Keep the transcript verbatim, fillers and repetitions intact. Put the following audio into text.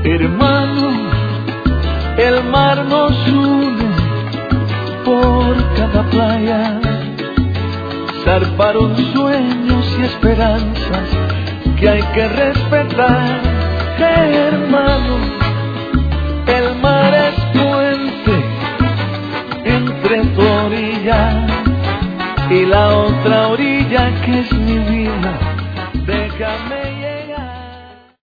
Hermano, el mar nos une por cada playa. Zarparon sueños y esperanzas que hay que respetar. Hermano, el mar es puente entre tu orilla y la otra orilla que es mi vida. Déjame